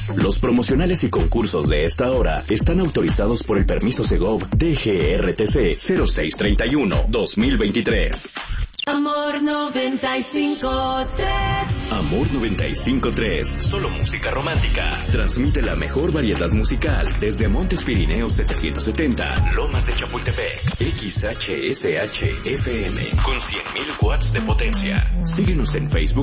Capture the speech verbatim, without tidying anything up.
Los promocionales y concursos de esta hora están autorizados por el permiso Segov D G R T C cero seis treinta y uno dos mil veintitrés. Amor noventa y cinco tres. Amor noventa y cinco tres. Solo música romántica. Transmite la mejor variedad musical desde Montes Pirineos setecientos setenta, Lomas de Chapultepec. X H S H F M con cien mil watts de potencia. Síguenos en Facebook